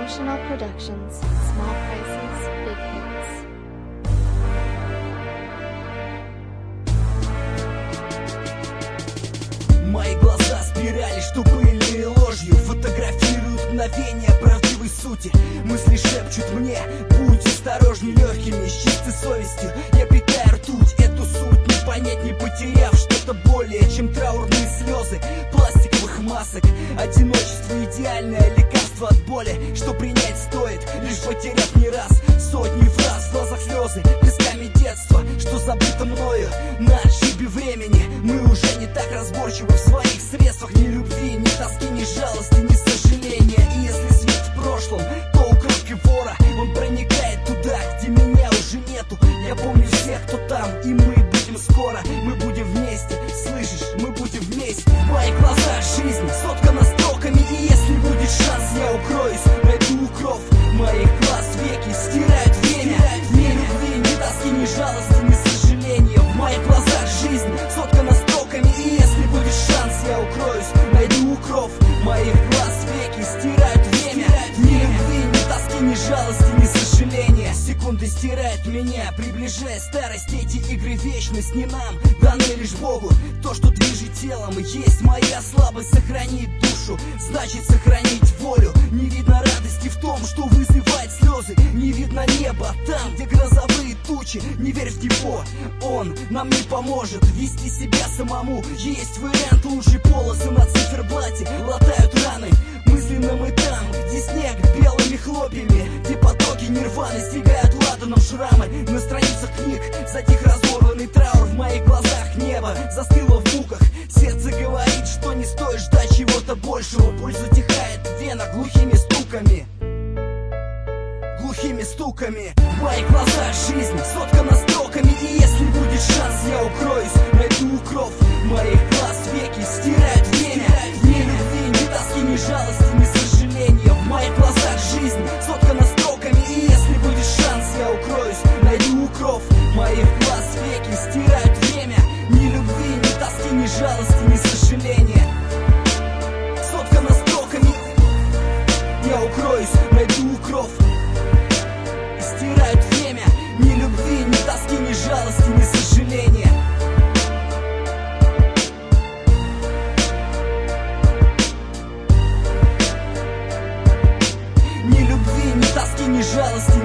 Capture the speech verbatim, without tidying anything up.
International Productions. Small prices, big hits. Мои глаза спирали, что были ложью. Фотографируют мгновения правдивой сути. Мысли шепчут мне: будь осторожней легкими. С чистой совестью я питаю ртуть. Эту суть не понять, не потеряв что-то более, чем траурные слезы пластиковых масок. Одиночество — идеальное лекарство от боли, что принять стоит, лишь потеряв не раз. Сотни фраз, в глазах слезы, песками детства, что забыто мною на отшибе времени. Мы уже не так разборчивы в своих средствах. Ни любви, ни тоски, ни жалости, ни сожаления. И если свет в прошлом, то у кромки вора он проникает туда, где меня уже нету. Я помню всех, кто там, и мы будем скоро. Мы будем вместе, слышишь, мы будем вместе. В моих глазах жизнь соткана строками, и если будет шанс, я укроюсь, найду укров. Моих глаз веки стирают время. Ни любви, ни тоски, ни жалости, ни сожаления. В моих глазах жизнь соткана строками, и если будет шанс, я укроюсь, найду укров. Моих глаз веки стирают время. Ни любви, ни тоски, ни жалости, ни сожаления. Секунды стирают меня, приближая старость. Эти игры вечность не нам, даны лишь Богу. То, что движет телом, есть моя слабость. Сохранить душу, значит сохранить волю. Не видно радости в том, что вызывает слезы. Не видно неба там, где грозовые тучи. Не верь в него, он нам не поможет вести себя самому. Есть вариант: лучшие полосы на циферблате латают раны. Мысленно мы там, где снег белыми хлопьями, где потоки нирваны стигают ладаном шрамы. На страницах книг затих разорванный траур. В моих глазах небо застыло в муках. Сердце говорит, что не стоит ждать чего-то большего. Боль затихает в венах глухими стуками. Глухими стуками. В моих глазах жизнь соткана строками, и если будет шанс, я укроюсь, найду укров. Моих глаз веки стирают время. Ни любви, ни тоски, ни жалости, ни сожаления. В моих глазах жизнь соткана строками, и если будет шанс, я укроюсь, найду укров. Моих глаз веки стирают время. Ни любви, ни тоски, ни жалости, ни сожаления. Соткана строками, я укроюсь, найду укров. Стирают время. Ни любви, ни тоски, ни жалости, ни сожаления. Ни любви, ни тоски, ни жалости,